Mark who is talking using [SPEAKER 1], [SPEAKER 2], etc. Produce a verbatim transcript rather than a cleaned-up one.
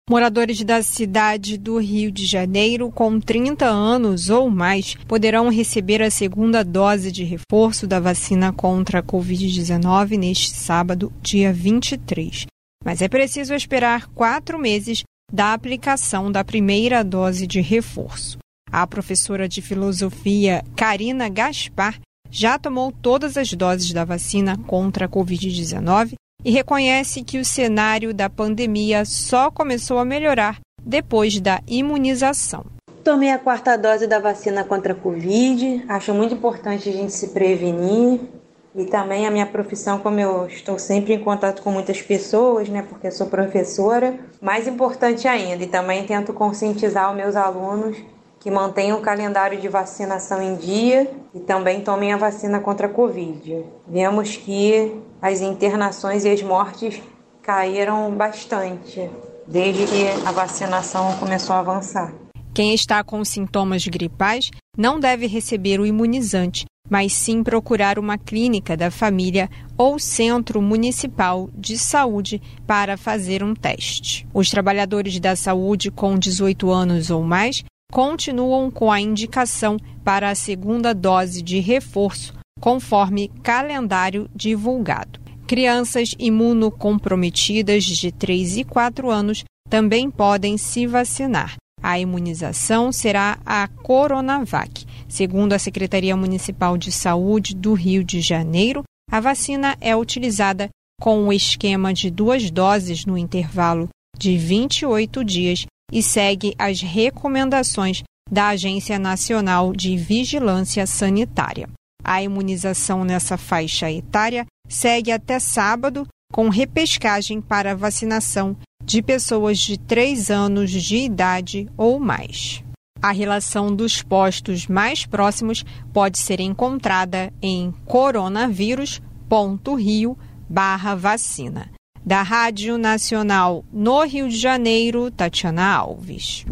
[SPEAKER 1] Moradores da cidade do Rio de Janeiro com trinta anos ou mais poderão receber a segunda dose de reforço da vacina contra a covid dezenove neste sábado, dia vinte e três. Mas é preciso esperar quatro meses da aplicação da primeira dose de reforço. A professora de filosofia Karina Gaspar já tomou todas as doses da vacina contra a covid dezenove e reconhece que o cenário da pandemia só começou a melhorar depois da imunização.
[SPEAKER 2] Tomei a quarta dose da vacina contra a Covid, acho muito importante a gente se prevenir e também a minha profissão, como eu estou sempre em contato com muitas pessoas, né, porque eu sou professora, mais importante ainda, e também tento conscientizar os meus alunos que mantenham o calendário de vacinação em dia e também tomem a vacina contra a Covid. Vemos que as internações e as mortes caíram bastante desde que a vacinação começou a avançar.
[SPEAKER 1] Quem está com sintomas gripais não deve receber o imunizante, mas sim procurar uma clínica da família ou centro municipal de saúde para fazer um teste. Os trabalhadores da saúde com dezoito anos ou mais continuam com a indicação para a segunda dose de reforço, conforme calendário divulgado. Crianças imunocomprometidas de três e quatro anos também podem se vacinar. A imunização será a Coronavac. Segundo a Secretaria Municipal de Saúde do Rio de Janeiro, a vacina é utilizada com o esquema de duas doses no intervalo de vinte e oito dias e segue as recomendações da Agência Nacional de Vigilância Sanitária. A imunização nessa faixa etária segue até sábado, com repescagem para vacinação de pessoas de três anos de idade ou mais. A relação dos postos mais próximos pode ser encontrada em coronavírus ponto rio barra vacina. Da Rádio Nacional no Rio de Janeiro, Tatiana Alves.